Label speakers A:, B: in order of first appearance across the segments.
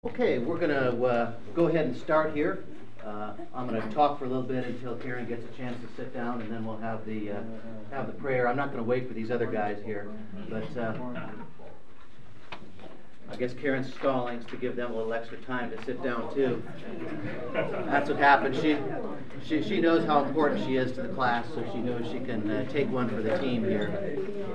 A: Okay, we're going to go ahead and start here. I'm going to talk for a little bit until Karen gets a chance to sit down, and then we'll have the prayer. I'm not going to wait for these other guys here, but I guess Karen's stalling to give them a little extra time to sit down too. That's what happened. She knows how important she is to the class, so she knows she can take one for the team here.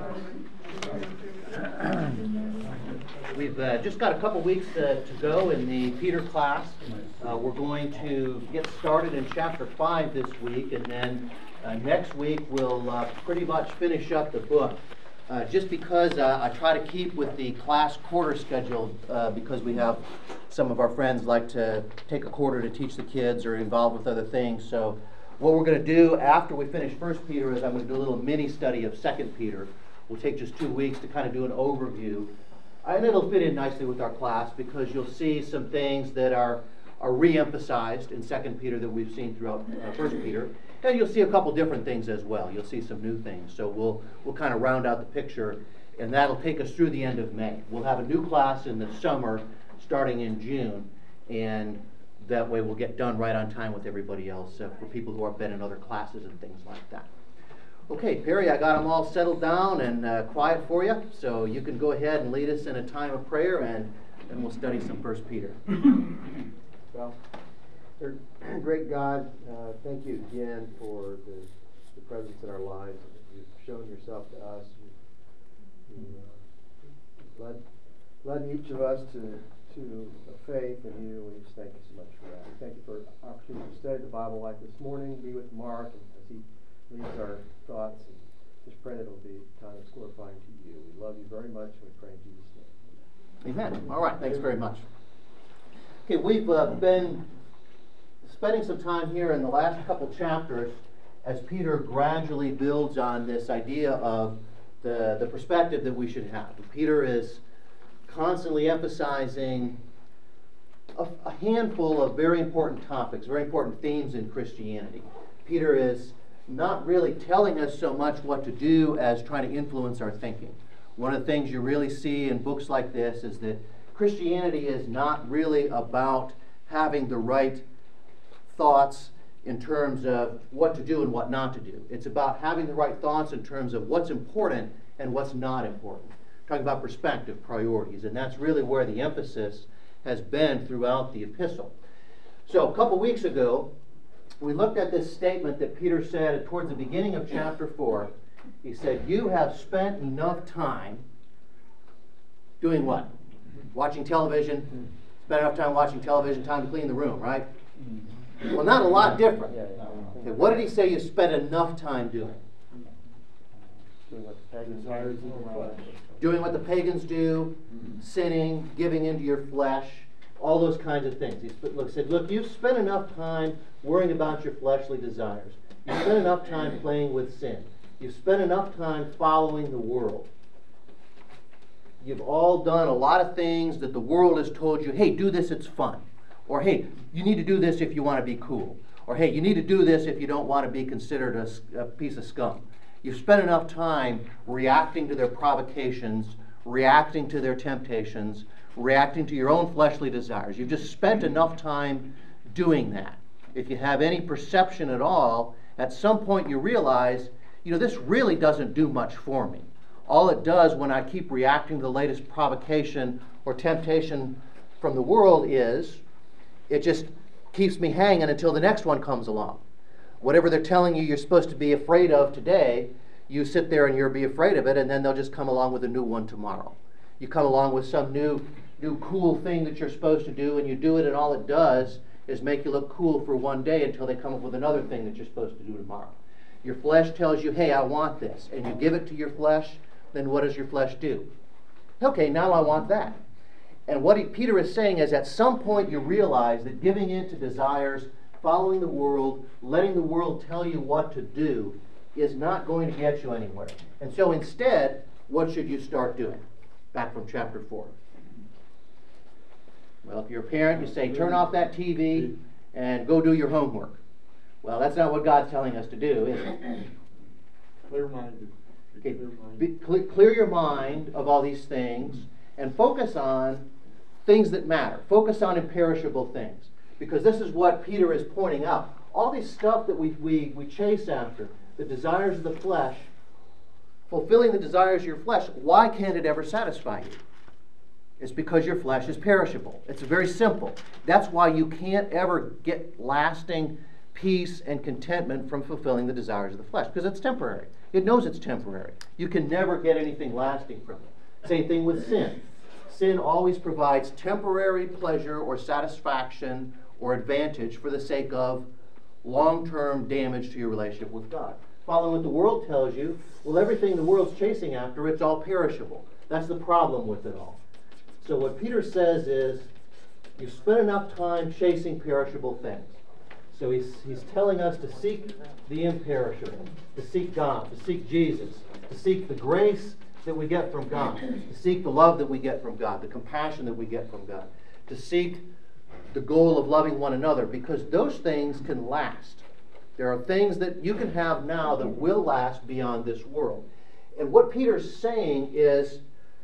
A: We've just got a couple weeks to go in the Peter class. We're going to get started in chapter 5 this week, and then next week we'll pretty much finish up the book. Just because I try to keep with the class quarter schedule, because we have some of our friends like to take a quarter to teach the kids or involved with other things. So what we're going to do after we finish 1 Peter is I'm going to do a little mini study of 2 Peter. We'll take just 2 weeks to kind of do an overview. And it'll fit in nicely with our class because you'll see some things that are re-emphasized in 2 Peter that we've seen throughout 1 Peter. And you'll see a couple different things as well. You'll see some new things. So we'll kind of round out the picture, and that'll take us through the end of May. We'll have a new class in the summer starting in June, and that way we'll get done right on time with everybody else for people who have been in other classes and things like that. Okay, Perry, I got them all settled down and quiet for you, so you can go ahead and lead us in a time of prayer, and then we'll study some 1 Peter.
B: Well, great God, thank you again for the presence in our lives. You've shown yourself to us. You've led each of us to a faith in you. We just thank you so much for that. Thank you for the opportunity to study the Bible like this morning. Be with Mark as he leads our thoughts, and just pray that it'll be a time that's glorifying to you. We love you very much, and we pray in Jesus' name.
A: Amen. All right, thanks very much. Okay, we've been spending some time here in the last couple chapters as Peter gradually builds on this idea of the perspective that we should have. Peter is constantly emphasizing a handful of very important topics, very important themes in Christianity. Peter is not really telling us so much what to do as trying to influence our thinking. One of the things you really see in books like this is that Christianity is not really about having the right thoughts in terms of what to do and what not to do. It's about having the right thoughts in terms of what's important and what's not important. Talking about perspective, priorities, and that's really where the emphasis has been throughout the epistle. So a couple weeks ago, we looked at this statement that Peter said towards the beginning of chapter 4. He said, you have spent enough time doing what? Watching television. Spent enough time watching television, time to clean the room, right? Well, not a lot different. Okay, what did he say you spent enough time doing? Doing what the pagans do, sinning, giving into your flesh, all those kinds of things. He said, look, you've spent enough time worrying about your fleshly desires. You've spent enough time playing with sin. You've spent enough time following the world. You've all done a lot of things that the world has told you, hey, do this, it's fun. Or, hey, you need to do this if you want to be cool. Or, hey, you need to do this if you don't want to be considered a piece of scum. You've spent enough time reacting to their provocations, reacting to their temptations, reacting to your own fleshly desires. You've just spent enough time doing that. If you have any perception at all, at some point you realize, this really doesn't do much for me. All it does when I keep reacting to the latest provocation or temptation from the world is it just keeps me hanging until the next one comes along. Whatever they're telling you you're supposed to be afraid of today, you sit there and you'll be afraid of it, and then they'll just come along with a new one tomorrow. You come along with some new cool thing that you're supposed to do, and you do it, and all it does is make you look cool for one day until they come up with another thing that you're supposed to do tomorrow. Your flesh tells you, hey, I want this, and you give it to your flesh, then what does your flesh do? Okay, now I want that. And what Peter is saying is at some point you realize that giving in to desires, following the world, letting the world tell you what to do is not going to get you anywhere. And so instead, what should you start doing? Back from chapter 4. Well, if you're a parent, you say, turn off that TV and go do your homework. Well, that's not what God's telling us to do, is it?
C: Clear-minded.
A: Okay. Clear your mind of all these things and focus on things that matter. Focus on imperishable things. Because this is what Peter is pointing out. All this stuff that we chase after, the desires of the flesh, fulfilling the desires of your flesh, why can't it ever satisfy you? It's because your flesh is perishable. It's very simple. That's why you can't ever get lasting peace and contentment from fulfilling the desires of the flesh, because it's temporary. It knows it's temporary. You can never get anything lasting from it. Same thing with sin. Sin always provides temporary pleasure or satisfaction or advantage for the sake of long-term damage to your relationship with God. Following what the world tells you, well, everything the world's chasing after, it's all perishable. That's the problem with it all. So what Peter says is, you spend enough time chasing perishable things. So he's telling us to seek the imperishable, to seek God, to seek Jesus, to seek the grace that we get from God, to seek the love that we get from God, the compassion that we get from God, to seek the goal of loving one another, because those things can last. There are things that you can have now that will last beyond this world. And what Peter's saying is,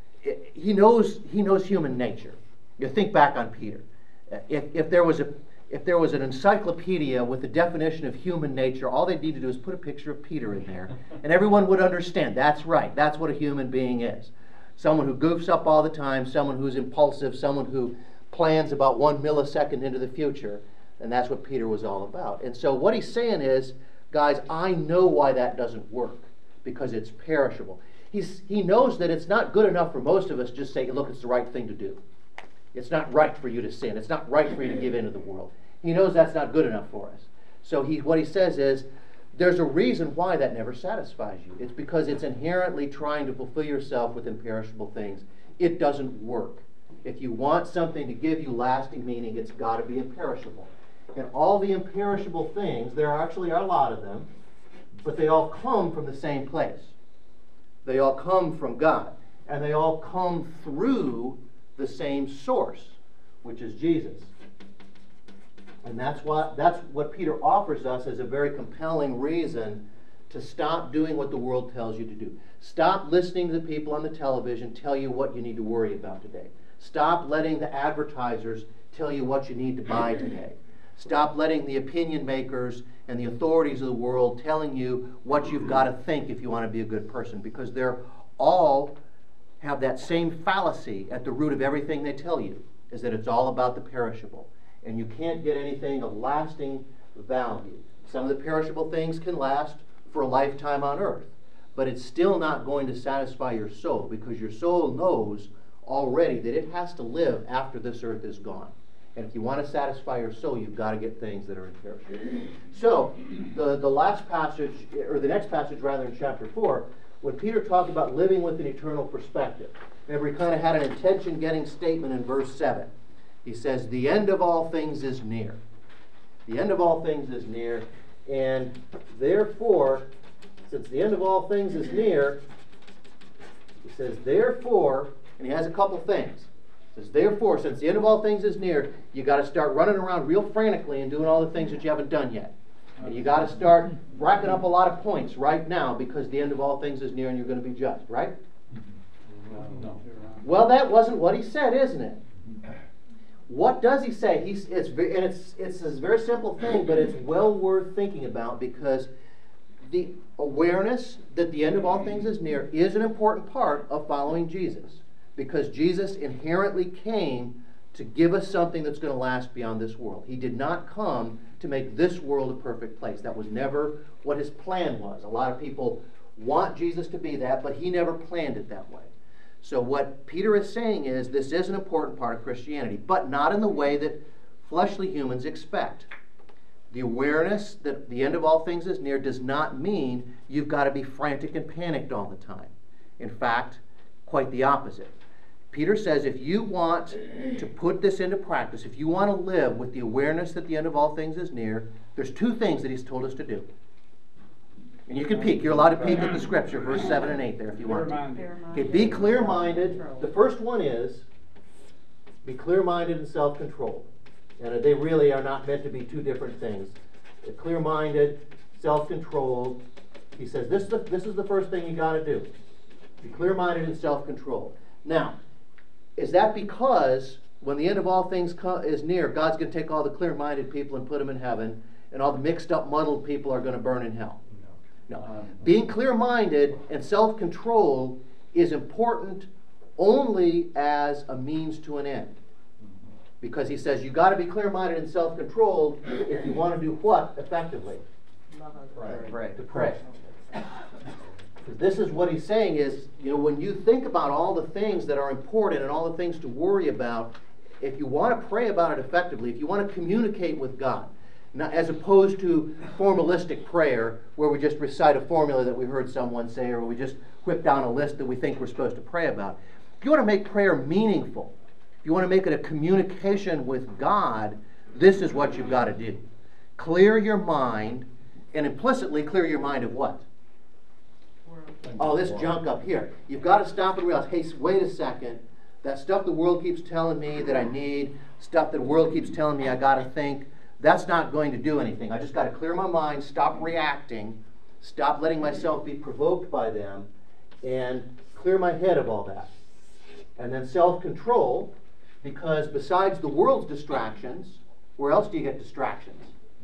A: he knows human nature. You think back on Peter. If there was an encyclopedia with the definition of human nature, all they need to do is put a picture of Peter in there, and everyone would understand. That's right. That's what a human being is. Someone who goofs up all the time, someone who's impulsive, someone who plans about 1 millisecond into the future, and that's what Peter was all about. And so what he's saying is, guys, I know why that doesn't work, because it's perishable. He knows that it's not good enough for most of us to just say, look, it's the right thing to do. It's not right for you to sin. It's not right for you to give in to the world. He knows that's not good enough for us. So what he says is, there's a reason why that never satisfies you. It's because it's inherently trying to fulfill yourself with imperishable things. It doesn't work. If you want something to give you lasting meaning, it's got to be imperishable. And all the imperishable things, there actually are a lot of them, but they all come from the same place. They all come from God. And they all come through the same source, which is Jesus. And that's what Peter offers us as a very compelling reason to stop doing what the world tells you to do. Stop listening to the people on the television tell you what you need to worry about today. Stop letting the advertisers tell you what you need to buy today. Stop letting the opinion makers and the authorities of the world telling you what you've got to think if you want to be a good person, because they're all have that same fallacy at the root of everything they tell you, is that it's all about the perishable. And you can't get anything of lasting value. Some of the perishable things can last for a lifetime on earth, but it's still not going to satisfy your soul, because your soul knows already that it has to live after this earth is gone. And if you want to satisfy your soul, you've got to get things that are imperishable. So, the last passage, or the next passage rather, in chapter 4, when Peter talked about living with an eternal perspective, remember he kind of had an attention-getting statement in verse 7. He says, the end of all things is near. The end of all things is near, and therefore, since the end of all things is near, he says, therefore, and he has a couple things. He says, therefore, since the end of all things is near, you got to start running around real frantically and doing all the things that you haven't done yet. And you got to start racking up a lot of points right now, because the end of all things is near and you're going to be judged, right?
C: No.
A: Well, that wasn't what he said, isn't it? What does he say? It's a very simple thing, but it's well worth thinking about, because the awareness that the end of all things is near is an important part of following Jesus, because Jesus inherently came to give us something that's going to last beyond this world. He did not come to make this world a perfect place. That was never what his plan was. A lot of people want Jesus to be that, but he never planned it that way. So what Peter is saying is, this is an important part of Christianity, but not in the way that fleshly humans expect. The awareness that the end of all things is near does not mean you've got to be frantic and panicked all the time. In fact, quite the opposite. Peter says, if you want to put this into practice, if you want to live with the awareness that the end of all things is near, there's two things that he's told us to do. And you can peek. You're allowed to peek at the scripture, verse 7 and 8 there if you want to. Okay, be clear-minded. The first one is, be clear-minded and self-controlled. And they really are not meant to be two different things. Clear-minded, self-controlled. He says, this is the first thing you got to do. Be clear-minded and self-controlled. Now, is that because when the end of all things is near, God's going to take all the clear-minded people and put them in heaven, and all the mixed up, muddled people are going to burn in hell. No. Being clear-minded and self-controlled is important only as a means to an end. Because he says you've got to be clear-minded and self-controlled if you want to do what effectively? To pray. This is what he's saying is, when you think about all the things that are important and all the things to worry about, if you want to pray about it effectively, if you want to communicate with God, as opposed to formalistic prayer where we just recite a formula that we heard someone say, or we just whip down a list that we think we're supposed to pray about. If you want to make prayer meaningful, if you want to make it a communication with God, this is what you've got to do. Clear your mind, and implicitly clear your mind of what? Oh, this junk up here. You've got to stop and realize, hey, wait a second. That stuff the world keeps telling me that I need, stuff that the world keeps telling me I got to think, that's not going to do anything. I just got to clear my mind, stop reacting, stop letting myself be provoked by them, and clear my head of all that. And then self-control, because besides the world's distractions, where else do you get distractions?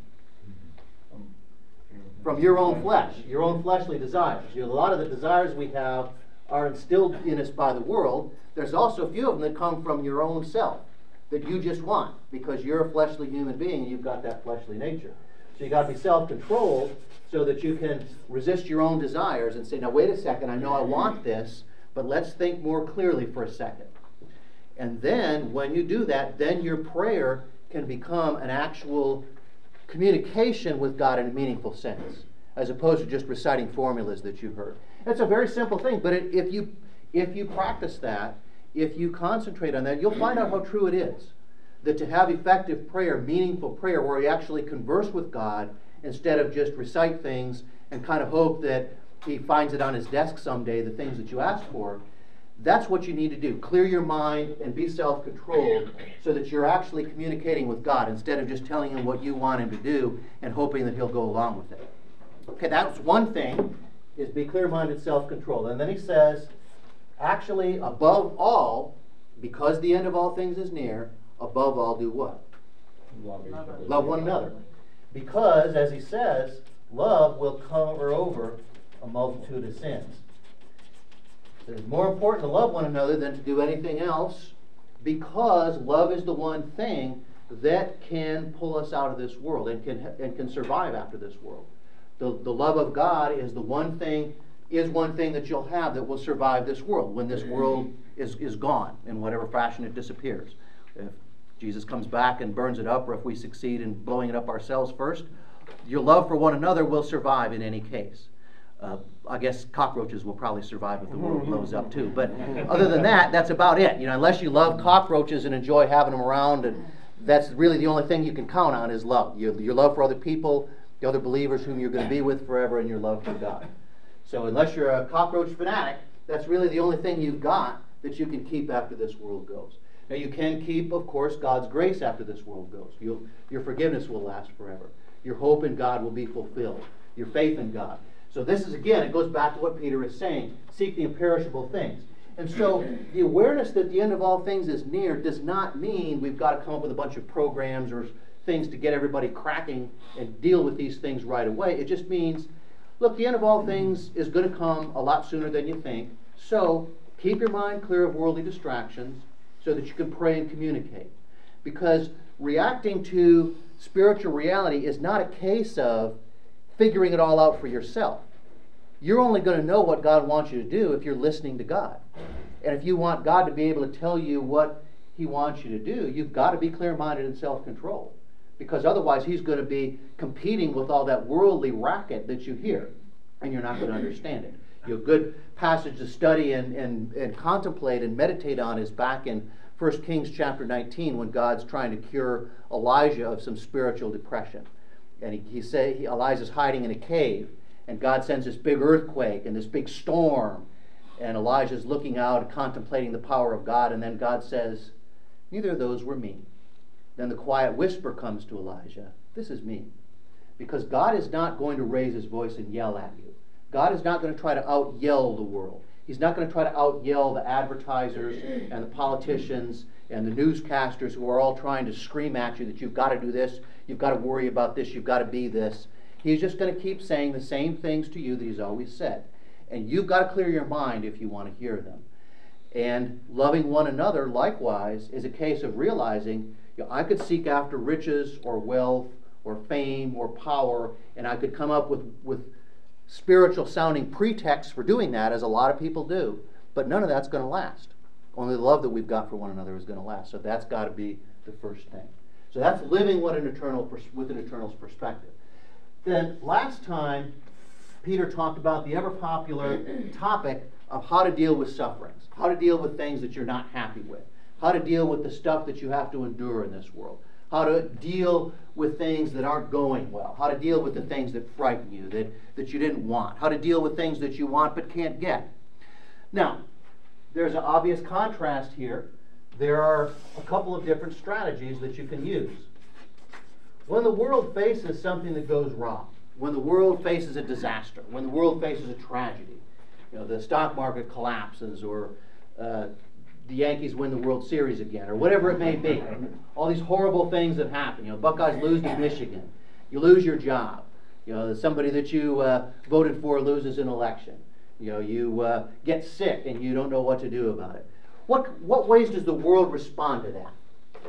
A: From your own flesh, your own fleshly desires. A lot of the desires we have are instilled in us by the world. There's also a few of them that come from your own self that you just want because you're a fleshly human being and you've got that fleshly nature. So you've got to be self-controlled so that you can resist your own desires and say, now wait a second, I know I want this, but let's think more clearly for a second. And then when you do that, then your prayer can become an actual communication with God in a meaningful sense, as opposed to just reciting formulas that you've heard. It's a very simple thing, but if you practice that, if you concentrate on that, you'll find out how true it is. That to have effective prayer, meaningful prayer, where you actually converse with God instead of just recite things and kind of hope that He finds it on His desk someday, the things that you ask for, that's what you need to do. Clear your mind and be self-controlled so that you're actually communicating with God instead of just telling Him what you want Him to do and hoping that He'll go along with it. Okay, that's one thing, is be clear-minded, self-controlled. And then he says, actually, above all, because the end of all things is near, above all do what? Love one another. Because, as he says, love will cover over a multitude of sins. It's more important to love one another than to do anything else, because love is the one thing that can pull us out of this world and can survive after this world. The love of God is one thing that you'll have that will survive this world when this world is gone in whatever fashion it disappears. If Jesus comes back and burns it up, or if we succeed in blowing it up ourselves first, your love for one another will survive in any case. I guess cockroaches will probably survive if the world blows up too. But other than that, that's about it. Unless you love cockroaches and enjoy having them around, and that's really the only thing you can count on is love. Your love for other people, the other believers whom you're going to be with forever, and your love for God. So unless you're a cockroach fanatic, that's really the only thing you've got that you can keep after this world goes. Now you can keep, of course, God's grace after this world goes. Your forgiveness will last forever. Your hope in God will be fulfilled. Your faith in God. So this is, again, it goes back to what Peter is saying. Seek the imperishable things. And so the awareness that the end of all things is near does not mean we've got to come up with a bunch of programs or things to get everybody cracking and deal with these things right away. It just means, look, the end of all things is going to come a lot sooner than you think. So keep your mind clear of worldly distractions so that you can pray and communicate. Because reacting to spiritual reality is not a case of figuring it all out for yourself. You're only going to know what God wants you to do if you're listening to God. And if you want God to be able to tell you what He wants you to do, you've got to be clear-minded and self-controlled. Because otherwise He's going to be competing with all that worldly racket that you hear, and you're not going to understand it. A good passage to study and contemplate and meditate on is back in 1 Kings chapter 19 when God's trying to cure Elijah of some spiritual depression. And Elijah's hiding in a cave, and God sends this big earthquake and this big storm, and Elijah's looking out and contemplating the power of God, and then God says, neither of those were me. Then the quiet whisper comes to Elijah, this is me. Because God is not going to raise His voice and yell at you. God is not going to try to out-yell the world. He's not going to try to out-yell the advertisers and the politicians
D: and the newscasters who are all trying to scream at you that you've got to do this, you've got to worry about this, you've got to be this. He's just going to keep saying the same things to you that he's always said. And you've got to clear your mind if you want to hear them. And loving one another, likewise, is a case of realizing, I could seek after riches or wealth or fame or power, and I could come up with spiritual sounding pretexts for doing that, as a lot of people do. But none of that's going to last. Only the love that we've got for one another is going to last. So that's got to be the first thing. So that's living with an eternal's perspective. Then last time, Peter talked about the ever popular topic of how to deal with sufferings, how to deal with things that you're not happy with, how to deal with the stuff that you have to endure in this world, how to deal with things that aren't going well, how to deal with the things that frighten you, that you didn't want, how to deal with things that you want but can't get. Now, there's an obvious contrast here. There are a couple of different strategies that you can use. When the world faces something that goes wrong, when the world faces a disaster, when the world faces a tragedy, the stock market collapses, or the Yankees win the World Series again, or whatever it may be, all these horrible things that happen. Buckeyes lose to Michigan, you lose your job, somebody that you voted for loses an election, you get sick and you don't know what to do about it. What ways does the world respond to that?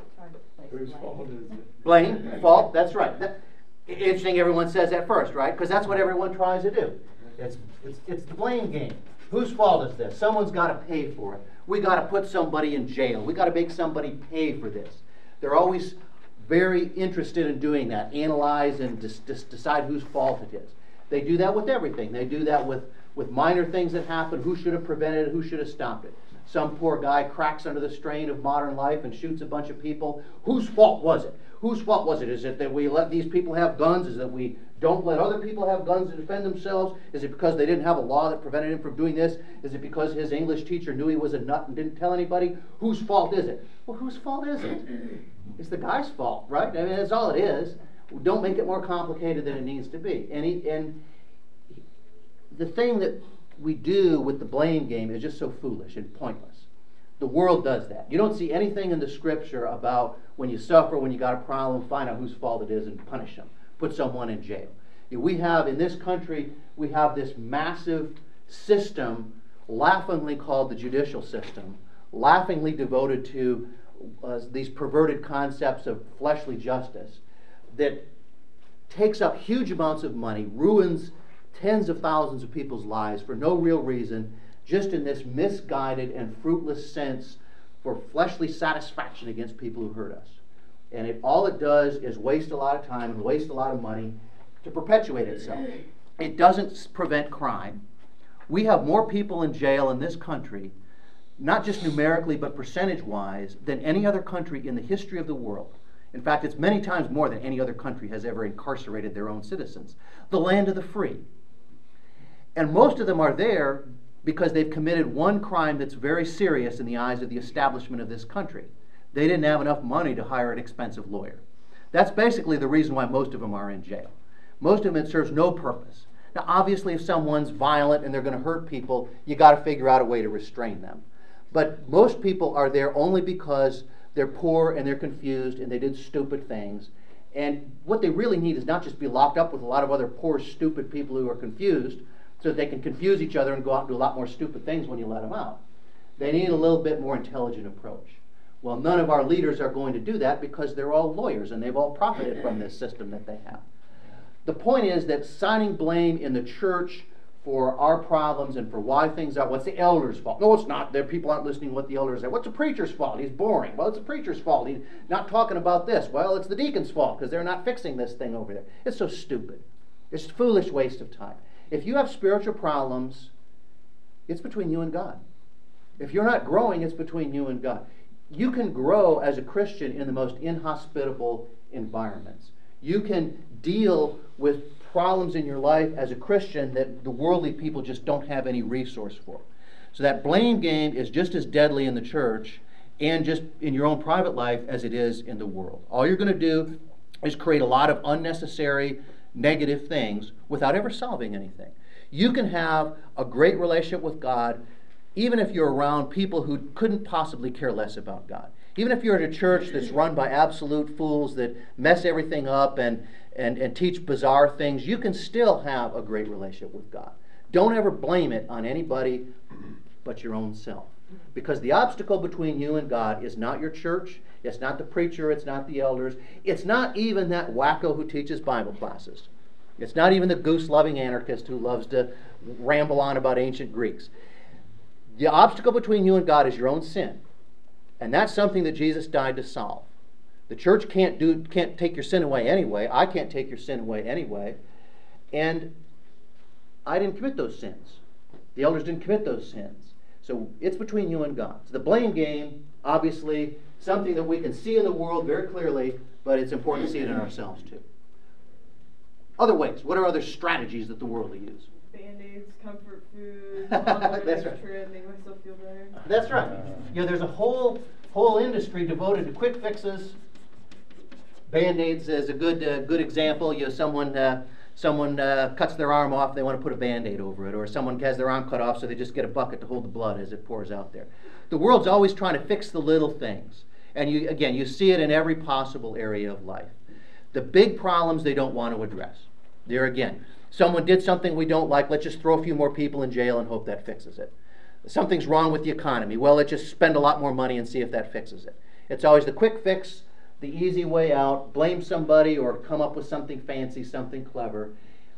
C: Whose fault is it?
D: Blame, fault, that's right. Interesting everyone says that first, right? Because that's what everyone tries to do. It's the blame game. Whose fault is this? Someone's got to pay for it. We got to put somebody in jail. We got to make somebody pay for this. They're always very interested in doing that, analyze and decide whose fault it is. They do that with everything. They do that with minor things that happen. Who should have prevented it? Who should have stopped it? Some poor guy cracks under the strain of modern life and shoots a bunch of people. Whose fault was it? Whose fault was it? Is it that we let these people have guns? Is it that we don't let other people have guns to defend themselves? Is it because they didn't have a law that prevented him from doing this? Is it because his English teacher knew he was a nut and didn't tell anybody? Whose fault is it? Well, whose fault is it? It's the guy's fault, right? I mean, that's all it is. Don't make it more complicated than it needs to be. And the thing that we do with the blame game is just so foolish and pointless. The world does that. You don't see anything in the scripture about when you suffer, when you got a problem, find out whose fault it is and punish them. Put someone in jail. We have, in this country, we have this massive system, laughingly called the judicial system, laughingly devoted to these perverted concepts of fleshly justice, that takes up huge amounts of money, ruins tens of thousands of people's lives for no real reason, just in this misguided and fruitless sense for fleshly satisfaction against people who hurt us. And all it does is waste a lot of time and waste a lot of money to perpetuate itself. It doesn't prevent crime. We have more people in jail in this country, not just numerically but percentage-wise, than any other country in the history of the world. In fact, it's many times more than any other country has ever incarcerated their own citizens. The land of the free. And most of them are there because they've committed one crime that's very serious in the eyes of the establishment of this country. They didn't have enough money to hire an expensive lawyer. That's basically the reason why most of them are in jail. Most of them, it serves no purpose. Now, obviously, if someone's violent and they're going to hurt people, you got to figure out a way to restrain them. But most people are there only because they're poor and they're confused and they did stupid things. And what they really need is not just be locked up with a lot of other poor, stupid people who are confused so that they can confuse each other and go out and do a lot more stupid things when you let them out. They need a little bit more intelligent approach. Well, none of our leaders are going to do that because they're all lawyers and they've all profited from this system that they have. The point is that assigning blame in the church for our problems and for why things are, what's the elder's fault? No, it's not. People aren't listening to what the elders say. What's the preacher's fault? He's boring. Well, it's the preacher's fault. He's not talking about this. Well, it's the deacon's fault because they're not fixing this thing over there. It's so stupid. It's a foolish waste of time. If you have spiritual problems, it's between you and God. If you're not growing, it's between you and God. You can grow as a Christian in the most inhospitable environments. You can deal with problems in your life as a Christian that the worldly people just don't have any resource for. So that blame game is just as deadly in the church and just in your own private life as it is in the world. All you're going to do is create a lot of unnecessary negative things without ever solving anything. You can have a great relationship with God even if you're around people who couldn't possibly care less about God. Even if you're at a church that's run by absolute fools that mess everything up and teach bizarre things, you can still have a great relationship with God. Don't ever blame it on anybody but your own self. Because the obstacle between you and God is not your church, it's not the preacher, it's not the elders, it's not even that wacko who teaches Bible classes. It's not even the goose-loving anarchist who loves to ramble on about ancient Greeks. The obstacle between you and God is your own sin. And that's something that Jesus died to solve. The church can't take your sin away anyway. I can't take your sin away anyway. And I didn't commit those sins. The elders didn't commit those sins. So it's between you and God. So the blame game, obviously, something that we can see in the world very clearly, but it's important to see it in ourselves too. Other ways. What are other strategies that the world will use?
C: Band-Aids, comfort food,
D: That's right.
C: trip, make myself feel better.
D: That's right. You know, there's a whole industry devoted to quick fixes. Band-Aids is a good example. You know, someone cuts their arm off, they want to put a Band-Aid over it, or someone has their arm cut off, so they just get a bucket to hold the blood as it pours out there. The world's always trying to fix the little things, and you see it in every possible area of life. The big problems they don't want to address. There again, someone did something we don't like, let's just throw a few more people in jail and hope that fixes it. Something's wrong with the economy, well, let's just spend a lot more money and see if that fixes it. It's always the quick fix, the easy way out, blame somebody or come up with something fancy, something clever.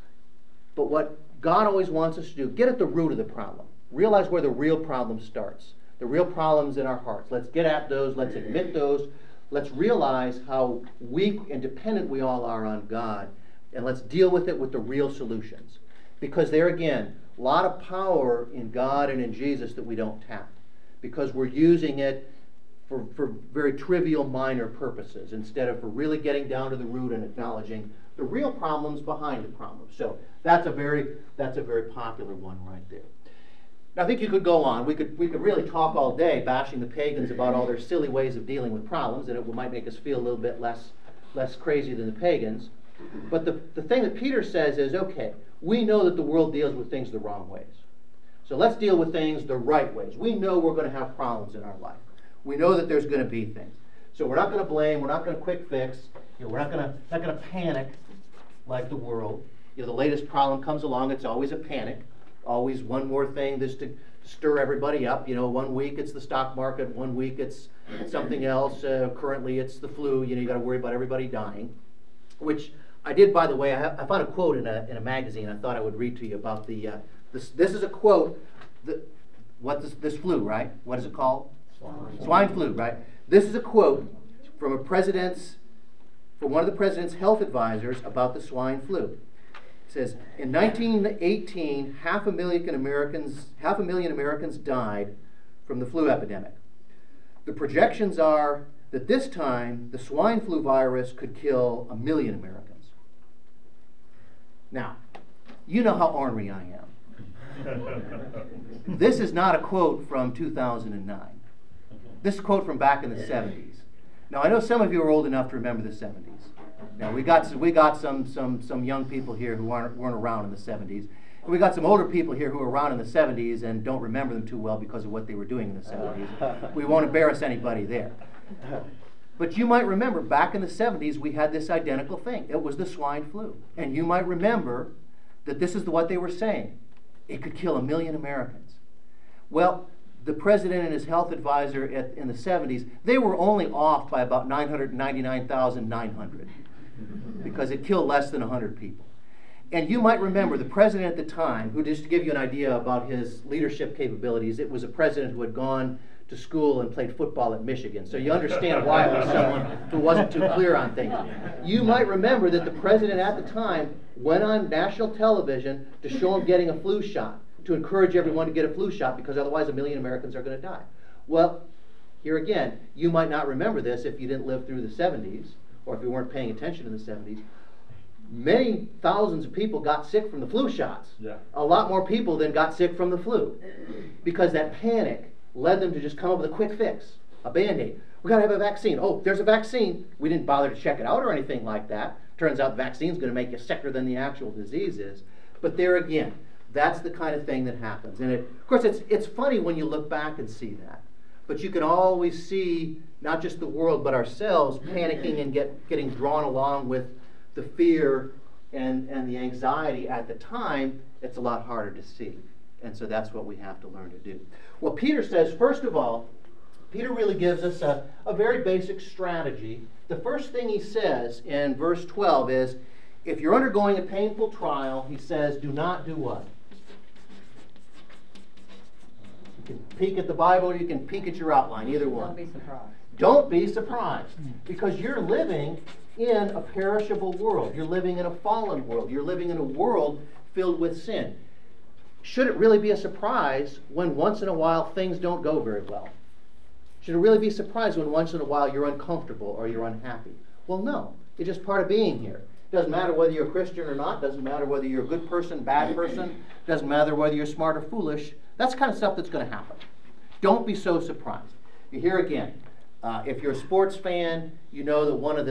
D: But what God always wants us to do, get at the root of the problem. Realize where the real problem starts. The real problem's in our hearts. Let's get at those, let's admit those, let's realize how weak and dependent we all are on God, and let's deal with it with the real solutions. Because there again, a lot of power in God and in Jesus that we don't tap. Because we're using it for very trivial, minor purposes, instead of for really getting down to the root and acknowledging the real problems behind the problem. So that's a very popular one right there. Now, I think you could go on. We could really talk all day bashing the pagans about all their silly ways of dealing with problems, and it might make us feel a little bit less crazy than the pagans. But the thing that Peter says is, okay, we know that the world deals with things the wrong ways. So let's deal with things the right ways. We know we're going to have problems in our life. We know that there's going to be things. So we're not going to blame, we're not going to quick fix, we're not going to panic like the world. The latest problem comes along, it's always a panic. Always one more thing just to stir everybody up. 1 week it's the stock market, 1 week it's something else. Currently it's the flu. You got to worry about everybody dying. Which I did, by the way. I found a quote in a magazine. I thought I would read to you about this is a quote. This flu, right? What is it called? Swine flu, right? This is a quote from one of the president's health advisors about the swine flu. It says, in 1918, half a million Americans died from the flu epidemic. The projections are that this time the swine flu virus could kill 1 million Americans. Now, you know how ornery I am. This is not a quote from 2009. This is a quote from back in the 70s. Now, I know some of you are old enough to remember the 70s. Now, we got some young people here who weren't around in the 70s. And we got some older people here who were around in the 70s and don't remember them too well because of what they were doing in the 70s. We won't embarrass anybody there. But you might remember back in the 70s we had this identical thing. It was the swine flu. And you might remember that this is what they were saying. It could kill 1 million Americans. Well, the president and his health advisor in the 70s, they were only off by about 999,900 because it killed less than 100 people. And you might remember the president at the time, who, just to give you an idea about his leadership capabilities, it was a president who had gone to school and played football at Michigan. So you understand why it was someone who wasn't too clear on things. You might remember that the president at the time went on national television to show him getting a flu shot, to encourage everyone to get a flu shot, because otherwise 1 million Americans are going to die. Well, here again, you might not remember this if you didn't live through the 70s, or if you weren't paying attention in the 70s. Many thousands of people got sick from the flu shots. Yeah. A lot more people than got sick from the flu. Because that panic led them to just come up with a quick fix, a Band-Aid. We got to have a vaccine. Oh, there's a vaccine. We didn't bother to check it out or anything like that. Turns out the vaccine's going to make you sicker than the actual disease is. But there again, that's the kind of thing that happens. And of course, it's funny when you look back and see that. but you can always see not just the world but ourselves panicking and getting drawn along with the fear and the anxiety at the time. It's a lot harder to see. And so that's what we have to learn to do. Well, Peter says, first of all, Peter really gives us a very basic strategy. The first thing he says in verse 12 is, if you're undergoing a painful trial, he says, do not do what? You can peek at the Bible or you can peek at your outline, either one.
E: Don't be surprised.
D: Don't be surprised, because you're living in a perishable world. You're living in a fallen world. You're living in a world filled with sin. Should it really be a surprise when once in a while things don't go very well? Should it really be a surprise when once in a while you're uncomfortable or you're unhappy? Well, no. It's just part of being here. Doesn't matter whether you're a Christian or not. Doesn't matter whether you're a good person, bad person. Doesn't matter whether you're smart or foolish. That's the kind of stuff that's going to happen. Don't be so surprised. You hear again. If you're a sports fan, you know that one of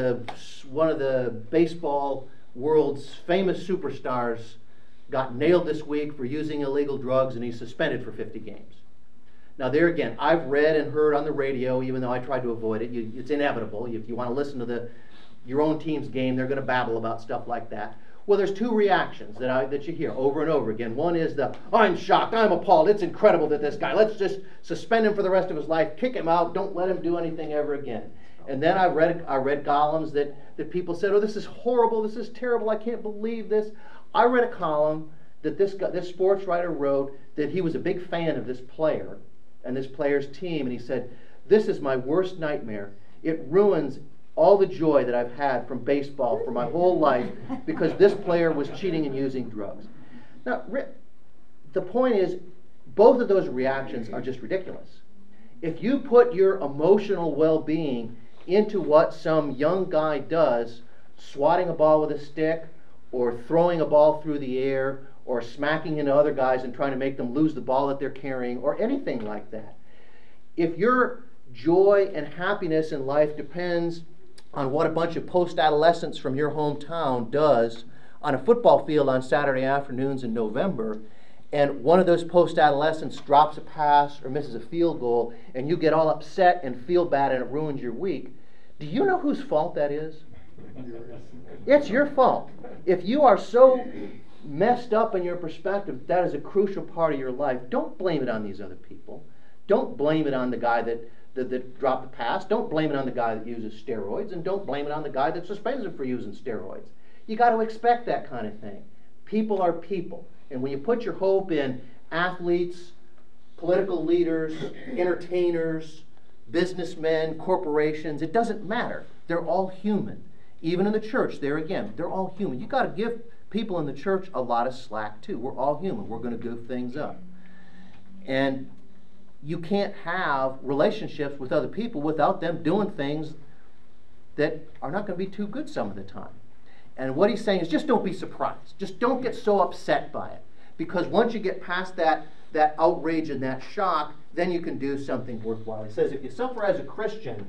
D: the baseball world's famous superstars got nailed this week for using illegal drugs, and he's suspended for 50 games. Now there again, I've read and heard on the radio, even though I tried to avoid it, it's inevitable. If you want to listen to your own team's game, they're going to babble about stuff like that. Well, there's two reactions that you hear over and over again. One is I'm shocked, I'm appalled, it's incredible that this guy, let's just suspend him for the rest of his life, kick him out, don't let him do anything ever again. And then I read columns that people said, oh, this is horrible, this is terrible, I can't believe this. I read a column that this sports writer wrote that he was a big fan of this player and this player's team, and he said, this is my worst nightmare. It ruins all the joy that I've had from baseball for my whole life because this player was cheating and using drugs. Now, the point is, both of those reactions are just ridiculous. If you put your emotional well-being into what some young guy does, swatting a ball with a stick, or throwing a ball through the air, or smacking into other guys and trying to make them lose the ball that they're carrying, or anything like that. If your joy and happiness in life depends on what a bunch of post-adolescents from your hometown does on a football field on Saturday afternoons in November, and one of those post-adolescents drops a pass or misses a field goal, and you get all upset and feel bad and it ruins your week, do you know whose fault that is? It's your fault. If you are so messed up in your perspective, that is a crucial part of your life, don't blame it on these other people. Don't blame it on the guy that dropped the pass. Don't blame it on the guy that uses steroids, and don't blame it on the guy that suspends him for using steroids. You got to expect that kind of thing. People are people. And when you put your hope in athletes, political leaders, entertainers, businessmen, corporations, it doesn't matter. They're all human. Even in the church, there again, they're all human. You got to give people in the church a lot of slack too. We're all human. We're going to goof things up. And you can't have relationships with other people without them doing things that are not going to be too good some of the time. And what he's saying is just don't be surprised. Just don't get so upset by it. Because once you get past that outrage and that shock, then you can do something worthwhile. He says if you suffer as a Christian,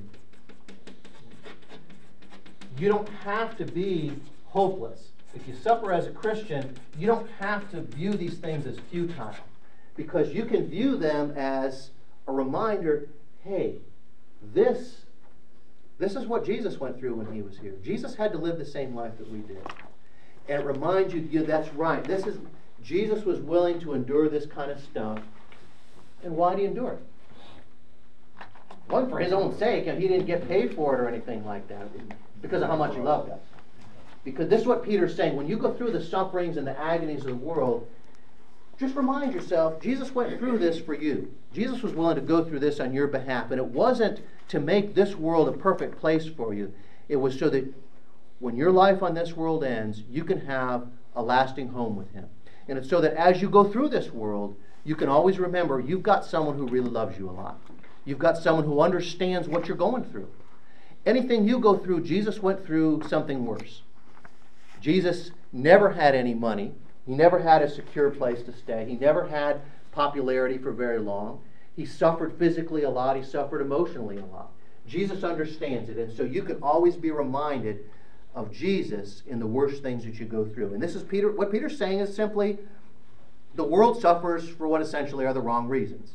D: you don't have to be hopeless. If you suffer as a Christian, you don't have to view these things as futile. Because you can view them as a reminder, hey, this is what Jesus went through when he was here. Jesus had to live the same life that we did. And it reminds you that's right. Jesus was willing to endure this kind of stuff. And why did he endure it? It wasn't for his own sake, and he didn't get paid for it or anything like that. Because of how much he loved us. Because this is what Peter's saying. When you go through the sufferings and the agonies of the world, just remind yourself, Jesus went through this for you. Jesus was willing to go through this on your behalf. And it wasn't to make this world a perfect place for you. It was so that when your life on this world ends, you can have a lasting home with him. And it's so that as you go through this world, you can always remember you've got someone who really loves you a lot. You've got someone who understands what you're going through. Anything you go through, Jesus went through something worse. Jesus never had any money. He never had a secure place to stay. He never had popularity for very long. He suffered physically a lot. He suffered emotionally a lot. Jesus understands it, and so you can always be reminded of Jesus in the worst things that you go through. And this is what Peter's saying is simply, the world suffers for what essentially are the wrong reasons.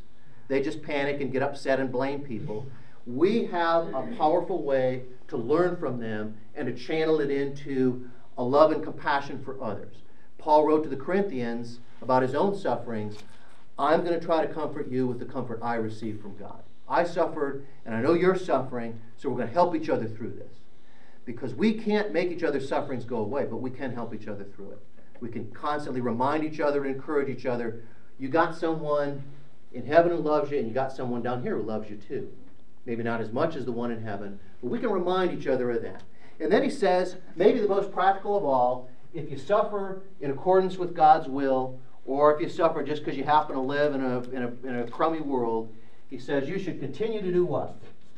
D: They just panic and get upset and blame people. We have a powerful way to learn from them and to channel it into a love and compassion for others. Paul wrote to the Corinthians about his own sufferings. I'm going to try to comfort you with the comfort I received from God. I suffered, and I know you're suffering, so we're going to help each other through this. Because we can't make each other's sufferings go away, but we can help each other through it. We can constantly remind each other and encourage each other. You got someone in heaven who loves you, and you got someone down here who loves you too. Maybe not as much as the one in heaven, but we can remind each other of that. And then he says, maybe the most practical of all, if you suffer in accordance with God's will, or if you suffer just because you happen to live in a crummy world, he says you should continue to do what?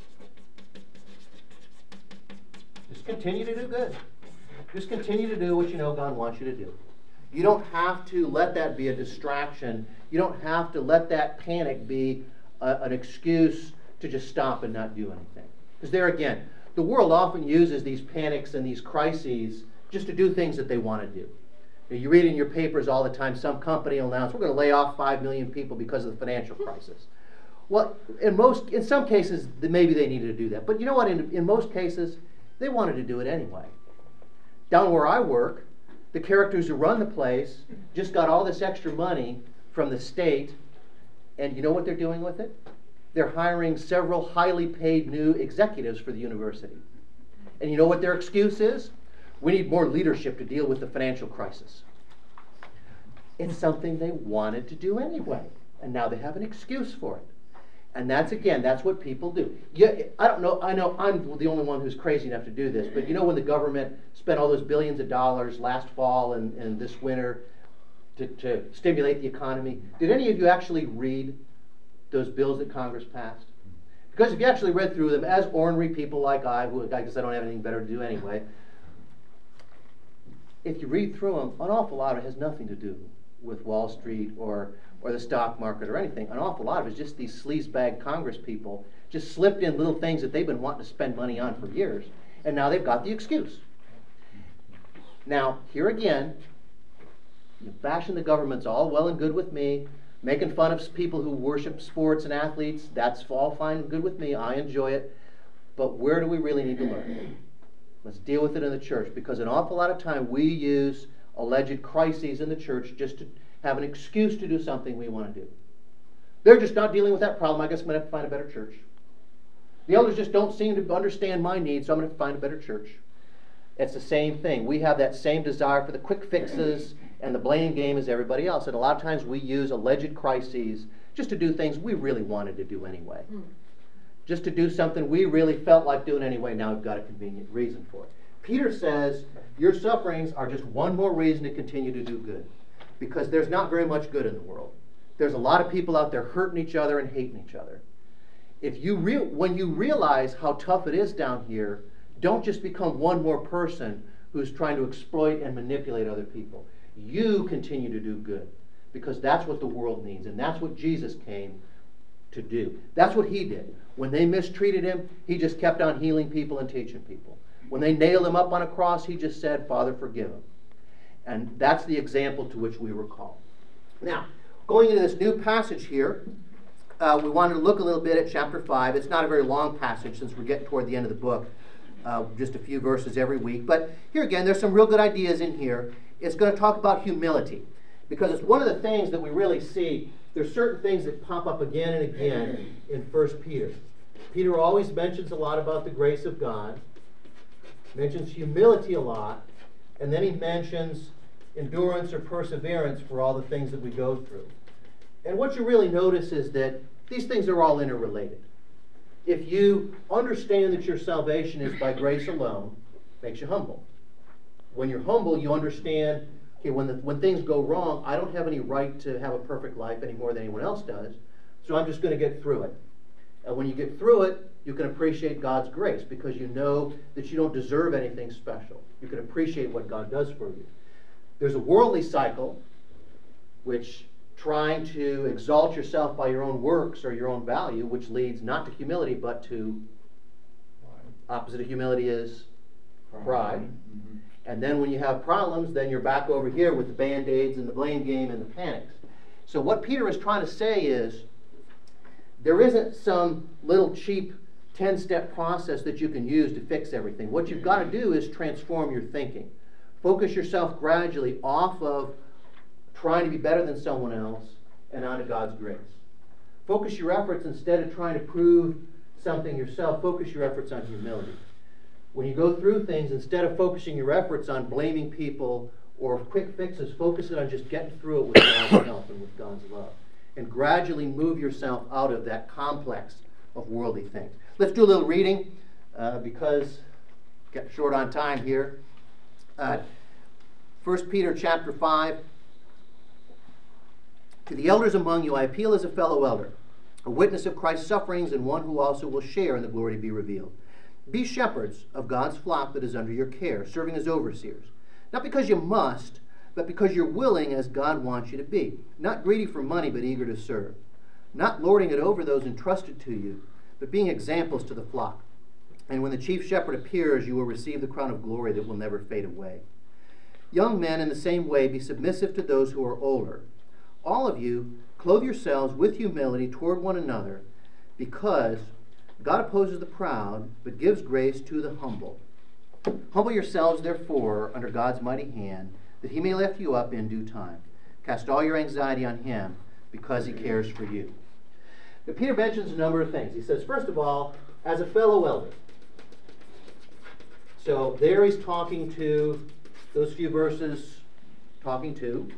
D: Just continue to do good. Just continue to do what you know God wants you to do. You don't have to let that be a distraction. You don't have to let that panic be an excuse to just stop and not do anything. Because there again, the world often uses these panics and these crises just to do things that they want to do. You read in your papers all the time, some company will announce, we're going to lay off 5 million people because of the financial crisis. Well, in some cases, maybe they needed to do that. But you know what? In most cases, they wanted to do it anyway. Down where I work, the characters who run the place just got all this extra money from the state, and you know what they're doing with it? They're hiring several highly paid new executives for the university. And you know what their excuse is? We need more leadership to deal with the financial crisis. It's something they wanted to do anyway, and now they have an excuse for it. And that's what people do. I know I'm the only one who's crazy enough to do this, but you know when the government spent all those billions of dollars last fall and this winter to stimulate the economy, did any of you actually read those bills that Congress passed? Because if you actually read through them, as ornery people like who I guess I don't have anything better to do anyway, if you read through them, an awful lot of it has nothing to do with Wall Street or the stock market or anything. An awful lot of it is just these sleazebag Congress people just slipped in little things that they've been wanting to spend money on for years, and now they've got the excuse. Now, here again, you bashing the government's all well and good with me. Making fun of people who worship sports and athletes, that's all fine and good with me. I enjoy it. But where do we really need to learn? Let's deal with it in the church, because an awful lot of time we use alleged crises in the church just to have an excuse to do something we want to do. They're just not dealing with that problem. I guess I'm going to have to find a better church. The elders just don't seem to understand my needs, so I'm going to find a better church. It's the same thing. We have that same desire for the quick fixes and the blame game as everybody else. And a lot of times we use alleged crises just to do things we really wanted to do anyway. Just to do something we really felt like doing anyway. Now we've got a convenient reason for it. Peter says your sufferings are just one more reason to continue to do good. Because there's not very much good in the world. There's a lot of people out there hurting each other and hating each other. When you realize how tough it is down here, don't just become one more person who's trying to exploit and manipulate other people. You continue to do good, because that's what the world needs, and that's what Jesus came to do. That's what he did. When they mistreated him, he just kept on healing people and teaching people. When they nailed him up on a cross, he just said, Father, forgive them. And that's the example to which we were called. Now, going into this new passage here, we wanted to look a little bit at chapter 5. It's not a very long passage since we're getting toward the end of the book. Just a few verses every week. But here again, there's some real good ideas in here. It's going to talk about humility, because it's one of the things that we really see. There's certain things that pop up again and again in 1 Peter. Peter always mentions a lot about the grace of God, mentions humility a lot, and then he mentions endurance or perseverance for all the things that we go through. And what you really notice is that these things are all interrelated. If you understand that your salvation is by grace alone, it makes you humble. When you're humble, you understand, okay, when things go wrong, I don't have any right to have a perfect life any more than anyone else does, so I'm just going to get through it. And when you get through it, you can appreciate God's grace, because you know that you don't deserve anything special. You can appreciate what God does for you. There's a worldly cycle, which trying to exalt yourself by your own works or your own value, which leads not to humility, but to opposite of humility is pride. Mm-hmm. And then when you have problems, then you're back over here with the Band-Aids and the blame game and the panics. So what Peter is trying to say is there isn't some little cheap 10-step process that you can use to fix everything. What you've got to do is transform your thinking. Focus yourself gradually off of trying to be better than someone else and onto God's grace. Focus your efforts, instead of trying to prove something yourself, focus your efforts on humility. When you go through things, instead of focusing your efforts on blaming people or quick fixes, focus it on just getting through it with God's help and with God's love. And gradually move yourself out of that complex of worldly things. Let's do a little reading because getting short on time here. 1 Peter chapter 5. To the elders among you I appeal as a fellow elder, a witness of Christ's sufferings, and one who also will share in the glory to be revealed. Be shepherds of God's flock that is under your care, serving as overseers. Not because you must, but because you're willing, as God wants you to be. Not greedy for money, but eager to serve. Not lording it over those entrusted to you, but being examples to the flock. And when the chief shepherd appears, you will receive the crown of glory that will never fade away. Young men, in the same way, be submissive to those who are older. All of you, clothe yourselves with humility toward one another, because God opposes the proud, but gives grace to the humble. Humble yourselves, therefore, under God's mighty hand, that he may lift you up in due time. Cast all your anxiety on him, because he cares for you. Now, Peter mentions a number of things. He says, first of all, as a fellow elder. So there he's talking to, those few verses, talking to.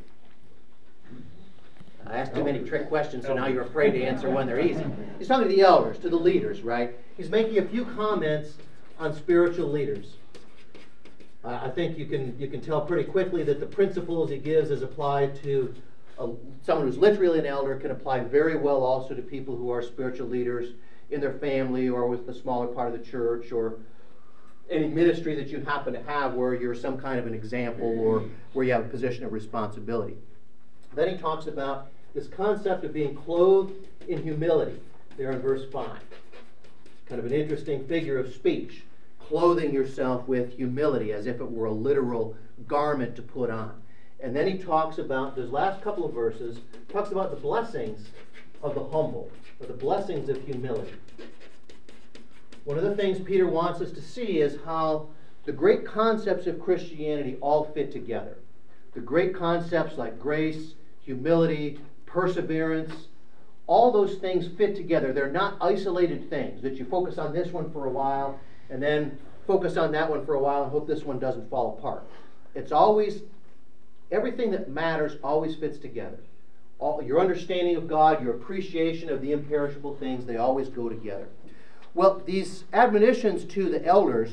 D: I asked too many trick questions, so now you're afraid to answer when they're easy. He's talking to the elders, to the leaders, right? He's making a few comments on spiritual leaders. I think you can tell pretty quickly that the principles he gives as applied to someone who's literally an elder can apply very well also to people who are spiritual leaders in their family or with the smaller part of the church or any ministry that you happen to have where you're some kind of an example or where you have a position of responsibility. Then he talks about this concept of being clothed in humility there in verse 5. It's kind of an interesting figure of speech, clothing yourself with humility as if it were a literal garment to put on. And then he talks about, those last couple of verses, talks about the blessings of the humble, or the blessings of humility. One of the things Peter wants us to see is how the great concepts of Christianity all fit together. The great concepts like grace, humility, perseverance, all those things fit together. They're not isolated things that you focus on this one for a while and then focus on that one for a while and hope this one doesn't fall apart. It's always, everything that matters always fits together. Your understanding of God, your appreciation of the imperishable things, they always go together. Well, these admonitions to the elders,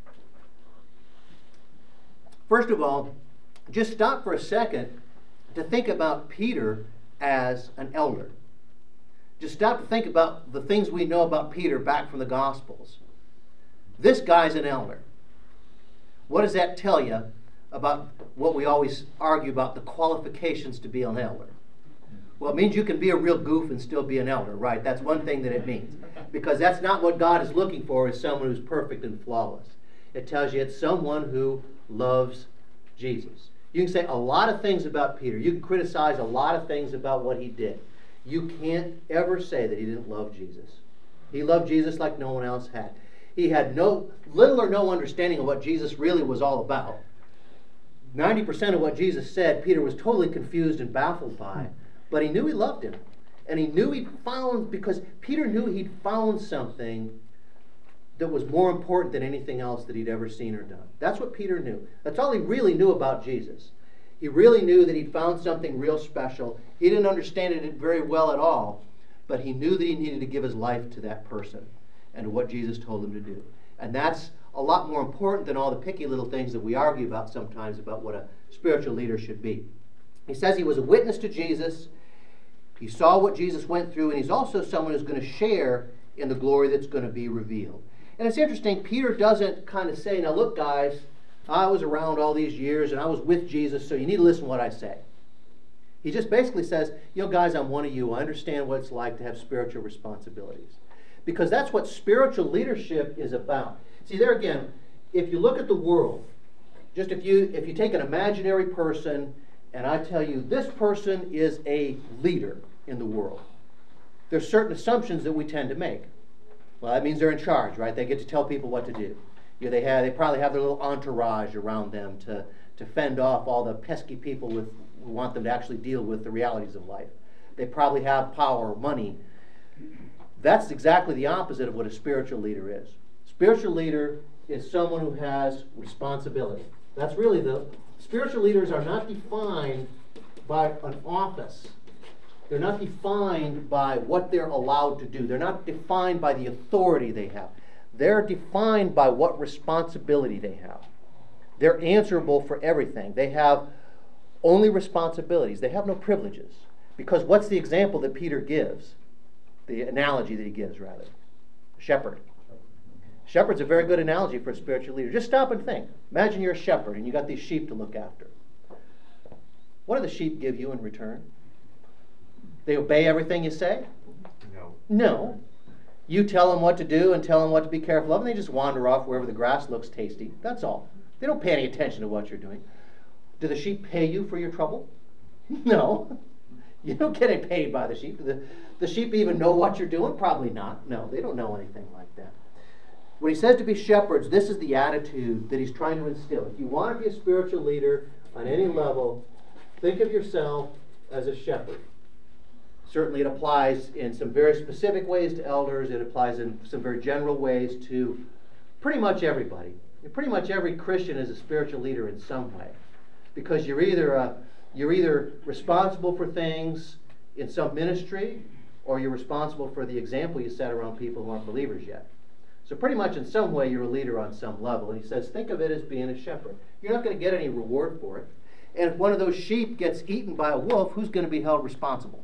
D: first of all, just stop for a second to think about Peter as an elder. Just stop to think about the things we know about Peter back from the Gospels. This guy's an elder. What does that tell you about what we always argue about the qualifications to be an elder? Well, it means you can be a real goof and still be an elder, right? That's one thing that it means. Because that's not what God is looking for, is someone who's perfect and flawless. It tells you it's someone who loves Jesus. You can say a lot of things about Peter. You can criticize a lot of things about what he did. You can't ever say that he didn't love Jesus. He loved Jesus like no one else had. He had little or no understanding of what Jesus really was all about. 90% of what Jesus said, Peter was totally confused and baffled by. But he knew he loved him. And he knew because Peter knew he'd found something that was more important than anything else that he'd ever seen or done. That's what Peter knew. That's all he really knew about Jesus. He really knew that he'd found something real special. He didn't understand it very well at all, but he knew that he needed to give his life to that person and to what Jesus told him to do. And that's a lot more important than all the picky little things that we argue about sometimes about what a spiritual leader should be. He says he was a witness to Jesus. He saw what Jesus went through, and he's also someone who's going to share in the glory that's going to be revealed. And it's interesting, Peter doesn't kind of say, now look guys, I was around all these years and I was with Jesus, so you need to listen to what I say. He just basically says, you know guys, I'm one of you. I understand what it's like to have spiritual responsibilities. Because that's what spiritual leadership is about. See, there again, if you look at the world, just if you take an imaginary person and I tell you this person is a leader in the world, there's certain assumptions that we tend to make. Well, that means they're in charge, right? They get to tell people what to do. They probably have their little entourage around them to fend off all the pesky people who want them to actually deal with the realities of life. They probably have power, money. That's exactly the opposite of what a spiritual leader is. Spiritual leader is someone who has responsibility. That's really spiritual leaders are not defined by an office. They're not defined by what they're allowed to do. They're not defined by the authority they have. They're defined by what responsibility they have. They're answerable for everything. They have only responsibilities. They have no privileges. Because what's the example that Peter gives? The analogy that he gives, rather. Shepherd. Shepherd's a very good analogy for a spiritual leader. Just stop and think. Imagine you're a shepherd and you got these sheep to look after. What do the sheep give you in return? They obey everything you say? No. You tell them what to do and tell them what to be careful of, and they just wander off wherever the grass looks tasty. That's all. They don't pay any attention to what you're doing. Do the sheep pay you for your trouble? No. You don't get it paid by the sheep. Do the sheep even know what you're doing? Probably not. No, they don't know anything like that. When he says to be shepherds, this is the attitude that he's trying to instill. If you want to be a spiritual leader on any level, think of yourself as a shepherd. Certainly it applies in some very specific ways to elders. It applies in some very general ways to pretty much everybody. Pretty much every Christian is a spiritual leader in some way. Because you're either responsible for things in some ministry, or you're responsible for the example you set around people who aren't believers yet. So pretty much in some way you're a leader on some level. And he says, think of it as being a shepherd. You're not going to get any reward for it. And if one of those sheep gets eaten by a wolf, who's going to be held responsible?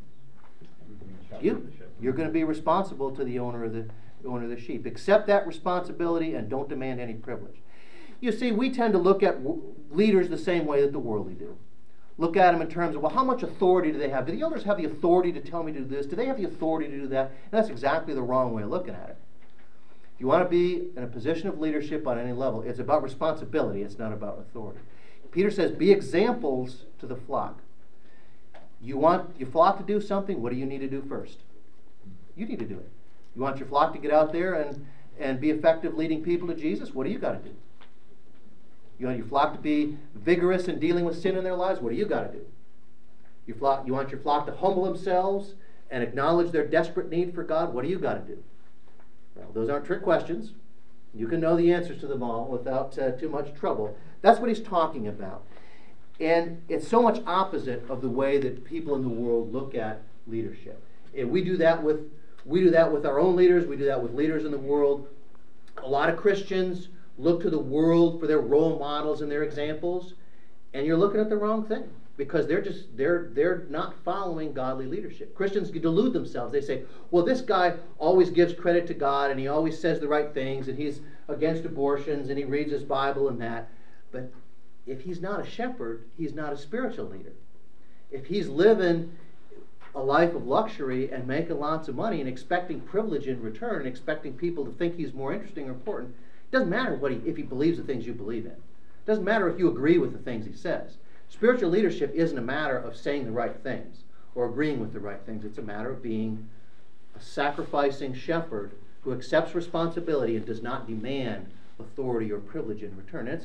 D: You. You're going to be responsible to the owner of the sheep. Accept that responsibility and don't demand any privilege. You see, we tend to look at leaders the same way that the worldly do. Look at them in terms of, well, how much authority do they have? Do the elders have the authority to tell me to do this? Do they have the authority to do that? And that's exactly the wrong way of looking at it. If you want to be in a position of leadership on any level, it's about responsibility. It's not about authority. Peter says, be examples to the flock. You want your flock to do something, what do you need to do first? You need to do it. You want your flock to get out there and be effective leading people to Jesus, what do you got to do? You want your flock to be vigorous in dealing with sin in their lives, what do you got to do? You want your flock to humble themselves and acknowledge their desperate need for God, what do you got to do? Well, those aren't trick questions. You can know the answers to them all without too much trouble. That's what he's talking about. And it's so much opposite of the way that people in the world look at leadership. And we do that with our own leaders. We do that with leaders in the world. A lot of Christians look to the world for their role models and their examples, and you're looking at the wrong thing because they're not following godly leadership. Christians delude themselves. They say, well, this guy always gives credit to God and he always says the right things and he's against abortions and he reads his Bible and that. But if he's not a shepherd, he's not a spiritual leader. If he's living a life of luxury and making lots of money and expecting privilege in return and expecting people to think he's more interesting or important, it doesn't matter if he believes the things you believe in. It doesn't matter if you agree with the things he says. Spiritual leadership isn't a matter of saying the right things or agreeing with the right things. It's a matter of being a sacrificing shepherd who accepts responsibility and does not demand authority or privilege in return. And it's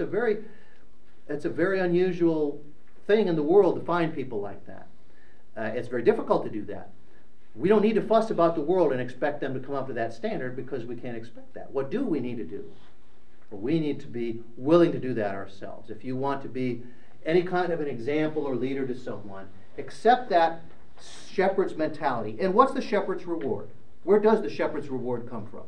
D: a very unusual thing in the world to find people like that. It's very difficult to do that. We don't need to fuss about the world and expect them to come up to that standard because we can't expect that. What do we need to do? Well, we need to be willing to do that ourselves. If you want to be any kind of an example or leader to someone, accept that shepherd's mentality. And what's the shepherd's reward? Where does the shepherd's reward come from?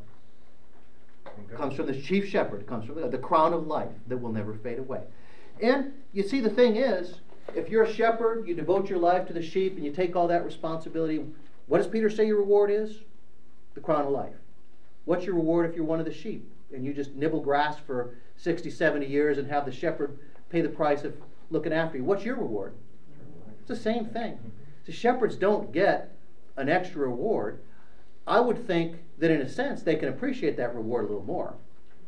D: It comes from the chief shepherd. It comes from the crown of life that will never fade away. And you see, the thing is, if you're a shepherd, you devote your life to the sheep and you take all that responsibility, what does Peter say your reward is? The crown of life. What's your reward if you're one of the sheep and you just nibble grass for 60, 70 years and have the shepherd pay the price of looking after you? What's your reward? It's the same thing. So shepherds don't get an extra reward. I would think that in a sense they can appreciate that reward a little more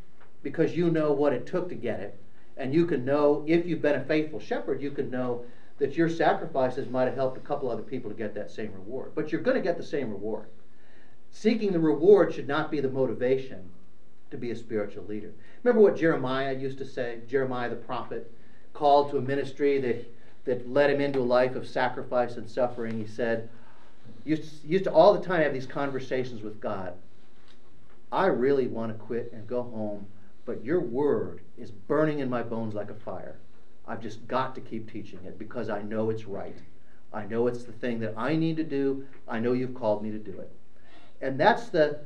D: because you know what it took to get it. And you can know, if you've been a faithful shepherd, you can know that your sacrifices might have helped a couple other people to get that same reward. But you're going to get the same reward. Seeking the reward should not be the motivation to be a spiritual leader. Remember what Jeremiah used to say? Jeremiah the prophet, called to a ministry that led him into a life of sacrifice and suffering. He said, used to all the time have these conversations with God. I really want to quit and go home, but your word is burning in my bones like a fire. I've just got to keep teaching it because I know it's right. I know it's the thing that I need to do. I know you've called me to do it. And that's the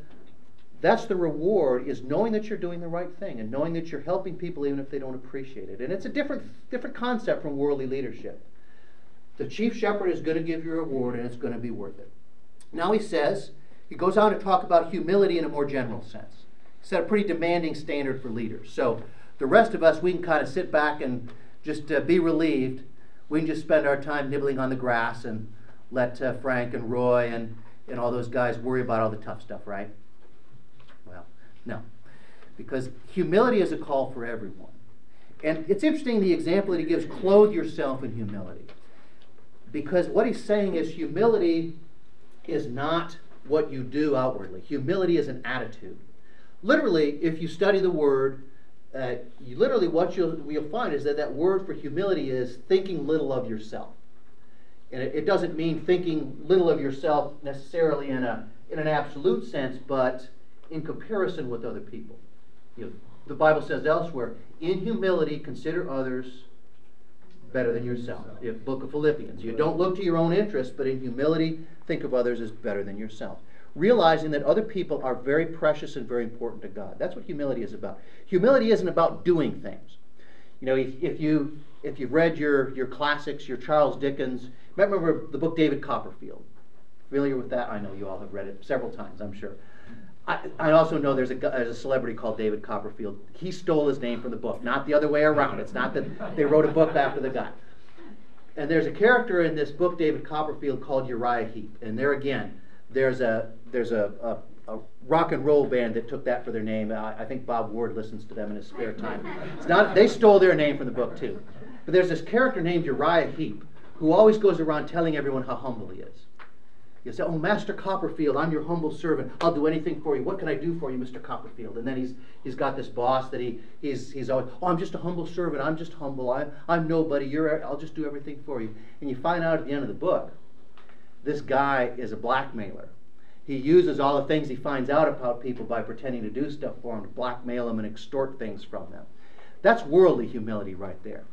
D: reward, is knowing that you're doing the right thing and knowing that you're helping people even if they don't appreciate it. And it's a different concept from worldly leadership. The chief shepherd is going to give you a reward, and it's going to be worth it. Now he goes on to talk about humility in a more general sense. He set a pretty demanding standard for leaders. So the rest of us, we can kind of sit back and just be relieved. We can just spend our time nibbling on the grass and let Frank and Roy and all those guys worry about all the tough stuff, right? Well, no. Because humility is a call for everyone. And it's interesting, the example that he gives, clothe yourself in humility. Because what he's saying is humility is not what you do outwardly. Humility is an attitude. Literally, if you study the word, what you'll find is that word for humility is thinking little of yourself. And it doesn't mean thinking little of yourself necessarily in an absolute sense, but in comparison with other people. The Bible says elsewhere, in humility consider others better than yourself. The book of Philippians. You don't look to your own interests, but in humility think of others as better than yourself. Realizing that other people are very precious and very important to God. That's what humility is about. Humility isn't about doing things. If you've read your classics, your Charles Dickens, remember the book David Copperfield. Familiar with that? I know you all have read it several times, I'm sure. I also know there's a celebrity called David Copperfield. He stole his name from the book, not the other way around. It's not that they wrote a book after the guy. And there's a character in this book, David Copperfield, called Uriah Heep. And there again, there's a rock and roll band that took that for their name. I think Bob Ward listens to them in his spare time. They stole their name from the book too. But there's this character named Uriah Heep who always goes around telling everyone how humble he is. You say, "Oh, Master Copperfield, I'm your humble servant. I'll do anything for you. What can I do for you, Mr. Copperfield?" And then he's got this boss that he's always, "Oh, I'm just a humble servant. I'm just humble. I'm nobody. I'll just do everything for you." And you find out at the end of the book, this guy is a blackmailer. He uses all the things he finds out about people by pretending to do stuff for them, to blackmail them and extort things from them. That's worldly humility right there.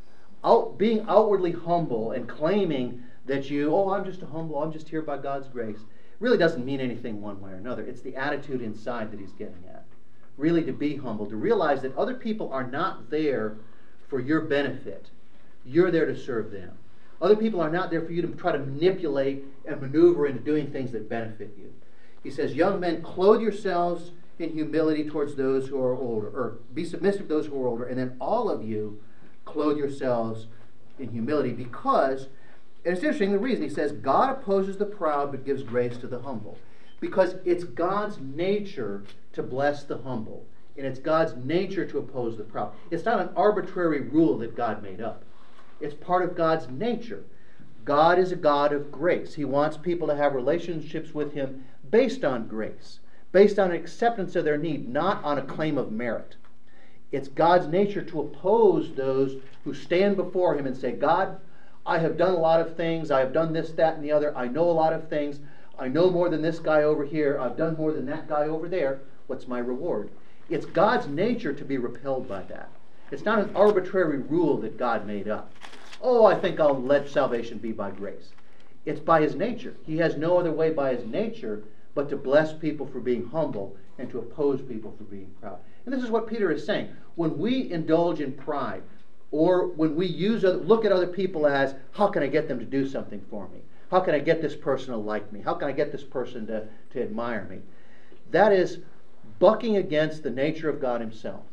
D: Being outwardly humble and claiming that I'm just I'm just here by God's grace, really doesn't mean anything one way or another. It's the attitude inside that he's getting at. Really to be humble, to realize that other people are not there for your benefit. You're there to serve them. Other people are not there for you to try to manipulate and maneuver into doing things that benefit you. He says, "Young men, clothe yourselves in humility towards those who are older," or be submissive to those who are older, and then all of you clothe yourselves in humility, because, and it's interesting the reason, he says, God opposes the proud but gives grace to the humble. Because it's God's nature to bless the humble, and it's God's nature to oppose the proud. It's not an arbitrary rule that God made up. It's part of God's nature. God is a God of grace. He wants people to have relationships with him based on grace, based on acceptance of their need, not on a claim of merit. It's God's nature to oppose those who stand before him and say, "God, I have done a lot of things. I have done this, that, and the other. I know a lot of things. I know more than this guy over here. I've done more than that guy over there. What's my reward?" It's God's nature to be repelled by that. It's not an arbitrary rule that God made up. "Oh, I think I'll let salvation be by grace." It's by his nature. He has no other way by his nature but to bless people for being humble and to oppose people for being proud. And this is what Peter is saying. When we indulge in pride, or when we look at other people as, how can I get them to do something for me? How can I get this person to like me? How can I get this person to admire me? That is bucking against the nature of God himself.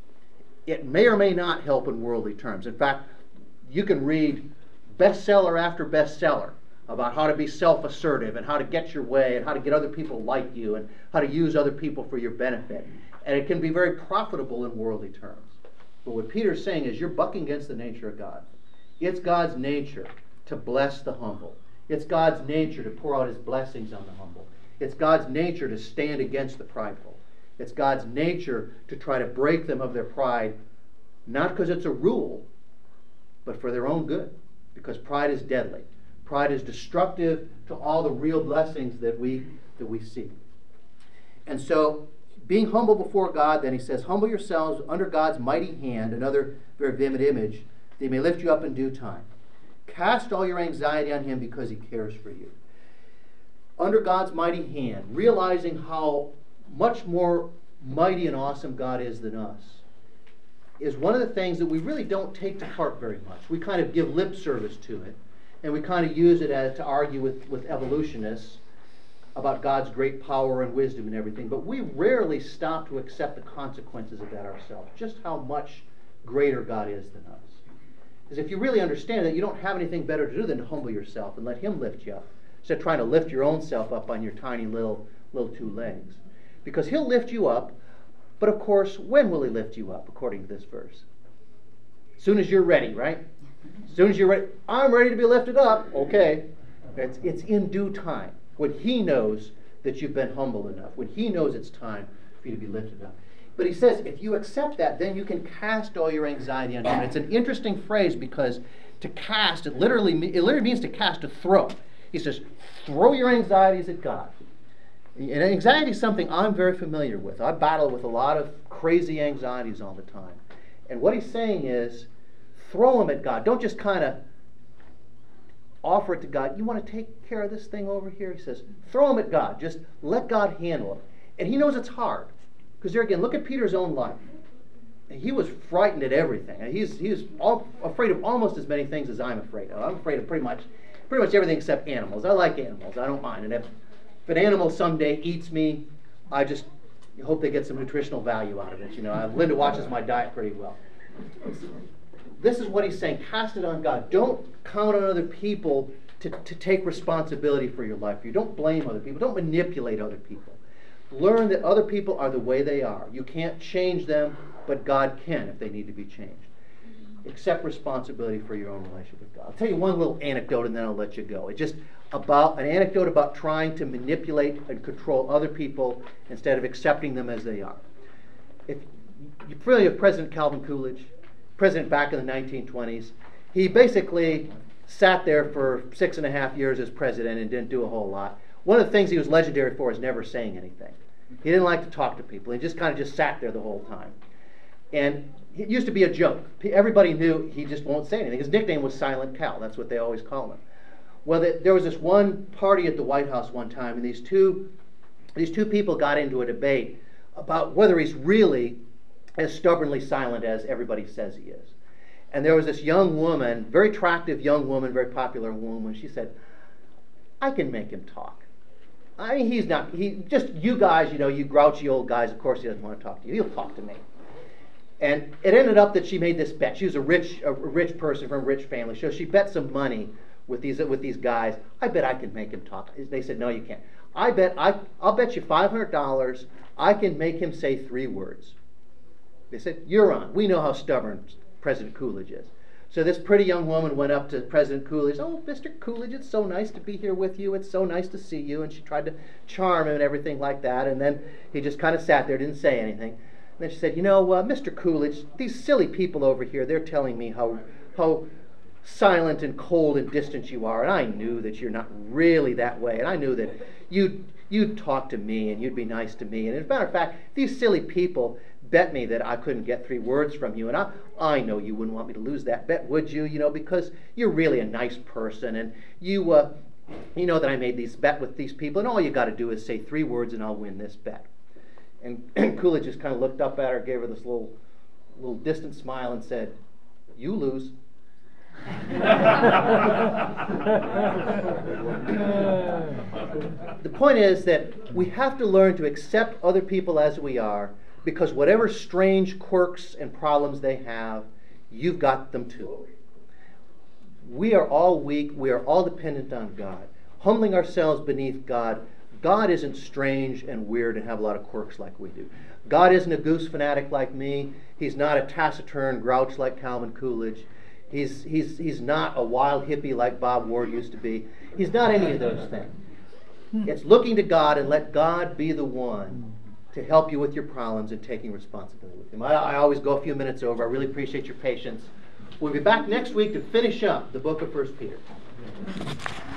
D: It may or may not help in worldly terms. In fact, you can read bestseller after bestseller about how to be self-assertive and how to get your way and how to get other people to like you and how to use other people for your benefit. And it can be very profitable in worldly terms. But what Peter's saying is you're bucking against the nature of God. It's God's nature to bless the humble. It's God's nature to pour out his blessings on the humble. It's God's nature to stand against the prideful. It's God's nature to try to break them of their pride, not because it's a rule, but for their own good. Because pride is deadly. Pride is destructive to all the real blessings that we see. And so, being humble before God, then he says, humble yourselves under God's mighty hand, another very vivid image, that he may lift you up in due time. Cast all your anxiety on him because he cares for you. Under God's mighty hand, realizing how much more mighty and awesome God is than us, is one of the things that we really don't take to heart very much. We kind of give lip service to it, and we kind of use it to argue with evolutionists about God's great power and wisdom and everything, but we rarely stop to accept the consequences of that ourselves, just how much greater God is than us. Because if you really understand that, you don't have anything better to do than to humble yourself and let him lift you up, instead of trying to lift your own self up on your tiny little two legs. Because he'll lift you up, but of course, when will he lift you up, according to this verse? As soon as you're ready, right? As soon as you're ready, I'm ready to be lifted up. Okay. It's in due time. When he knows that you've been humble enough. When he knows it's time for you to be lifted up. But he says, if you accept that, then you can cast all your anxiety on him. It's an interesting phrase because to cast, it literally means to cast, to throw. He says, throw your anxieties at God. And anxiety is something I'm very familiar with. I battle with a lot of crazy anxieties all the time. And what he's saying is, throw them at God. Don't just kind of offer it to God. You want to take care of this thing over here? He says, throw them at God. Just let God handle it. And he knows it's hard. Because there again, look at Peter's own life. He was frightened at everything. He's afraid of almost as many things as I'm afraid of. I'm afraid of pretty much everything except animals. I like animals. I don't mind. And if an animal someday eats me, I just hope they get some nutritional value out of it. You know, Linda watches my diet pretty well. This is what he's saying. Cast it on God. Don't count on other people to take responsibility for your life. You don't blame other people. Don't manipulate other people. Learn that other people are the way they are. You can't change them, but God can if they need to be changed. Accept responsibility for your own relationship with God. I'll tell you one little anecdote and then I'll let you go. It's just about an anecdote about trying to manipulate and control other people instead of accepting them as they are. If you're familiar with President Calvin Coolidge, president back in the 1920s, he basically sat there for 6.5 years as president and didn't do a whole lot. One of the things he was legendary for is never saying anything. He didn't like to talk to people. He just kind of sat there the whole time. And it used to be a joke. Everybody knew he just won't say anything. His nickname was Silent Cal. That's what they always call him. Well, there was this one party at the White House one time, and these two people got into a debate about whether he's really as stubbornly silent as everybody says he is. And there was this young woman, very attractive young woman, very popular woman. She said, I can make him talk. I mean, just you guys, you grouchy old guys, of course he doesn't want to talk to you. He'll talk to me. And it ended up that she made this bet. She was a rich person from a rich family. So she bet some money with these guys. I bet I can make him talk. They said, no, you can't. I'll bet you $500 I can make him say 3 words. They said, you're on. We know how stubborn President Coolidge is. So this pretty young woman went up to President Coolidge. Oh, Mr. Coolidge, it's so nice to be here with you. It's so nice to see you. And she tried to charm him and everything like that. And then he just kind of sat there, didn't say anything. And then she said, Mr. Coolidge, these silly people over here, they're telling me how silent and cold and distant you are. And I knew that you're not really that way. And I knew that you'd talk to me and you'd be nice to me. And as a matter of fact, these silly people bet me that I couldn't get 3 words from you, and I know you wouldn't want me to lose that bet, would you? Because you're really a nice person, and you know that I made this bet with these people, and all you got to do is say 3 words, and I'll win this bet. And Coolidge just kind of looked up at her, gave her this little distant smile, and said, "You lose." The point is that we have to learn to accept other people as we are. Because whatever strange quirks and problems they have, you've got them too. We are all weak. We are all dependent on God. Humbling ourselves beneath God. God isn't strange and weird and have a lot of quirks like we do. God isn't a goose fanatic like me. He's not a taciturn grouch like Calvin Coolidge.
A: He's not a wild hippie like Bob Ward used to be. He's not any of those things. It's looking to God and let God be the one to help you with your problems and taking responsibility with Him. I always go a few minutes over. I really appreciate your patience. We'll be back next week to finish up the book of 1 Peter.